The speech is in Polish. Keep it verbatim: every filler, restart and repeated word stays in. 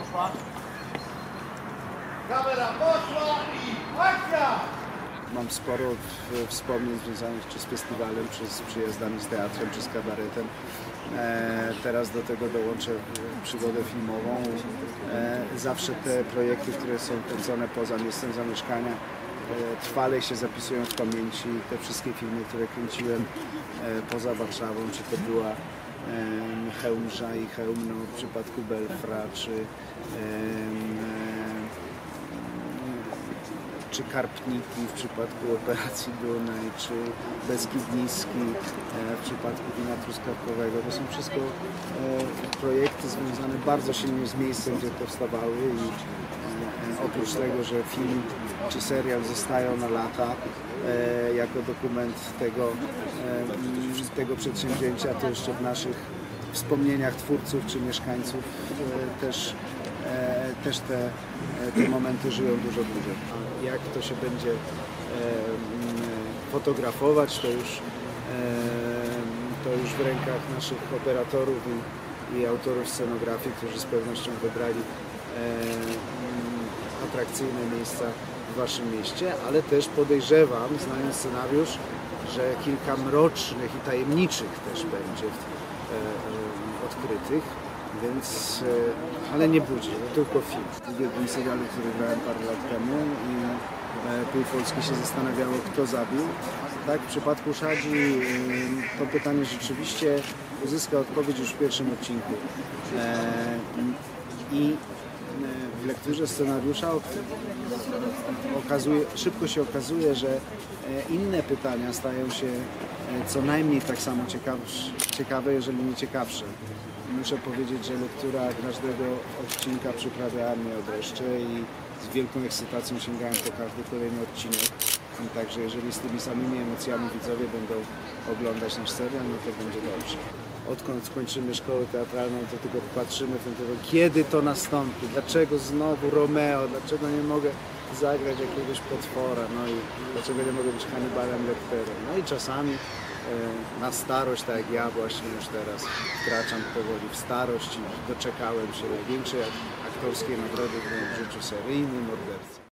Kamera poszła i akcja! Mam sporo wspomnień związanych czy z festiwalem, czy z przyjazdami z teatrem, czy z kabaretem. E, teraz do tego dołączę przygodę filmową. E, zawsze te projekty, które są kręcone poza miejscem zamieszkania, e, trwale się zapisują w pamięci. Te wszystkie filmy, które kręciłem e, poza Warszawą, czy to była e, Chełmża i Chełmno w przypadku Belfra, czy e, czy Karpniki w przypadku Operacji Dunaj, czy Beskid Niski w przypadku wina truskawkowego. To są wszystko projekty związane bardzo silnie z miejscem, gdzie powstawały i oprócz tego, że film czy serial zostają na lata jako dokument tego, tego przedsięwzięcia, to jeszcze w naszych wspomnieniach twórców czy mieszkańców też też te, te momenty żyją dużo dłużej. A jak to się będzie fotografować, to już, to już w rękach naszych operatorów i, i autorów scenografii, którzy z pewnością wybrali atrakcyjne miejsca w waszym mieście, ale też podejrzewam, znając scenariusz, że kilka mrocznych i tajemniczych też będzie odkrytych. Więc, ale nie budzi, to tylko film. W wielkim serialu, który grałem parę lat temu i pół Polski się zastanawiało, kto zabił. Tak, w przypadku Szadzi to pytanie rzeczywiście uzyska odpowiedź już w pierwszym odcinku. I w lekturze scenariusza okazuje, szybko się okazuje, że inne pytania stają się co najmniej tak samo ciekawe, jeżeli nie ciekawsze. Muszę powiedzieć, że lektura każdego odcinka przyprawiała mnie o dreszcze i z wielką ekscytacją sięgałem po każdy kolejny odcinek. Także jeżeli z tymi samymi emocjami widzowie będą oglądać nasz serial, no to będzie dobrze. Odkąd skończymy szkołę teatralną, to tylko patrzymy w ten telefon, kiedy to nastąpi, dlaczego znowu Romeo, dlaczego nie mogę zagrać jakiegoś potwora, no i dlaczego nie mogę być Hannibalem Lecterem. No i czasami na starość, tak jak ja właśnie już teraz wkraczam powoli w starość i doczekałem się największej aktorskiej nagrody w moim życiu, seryjny morderca.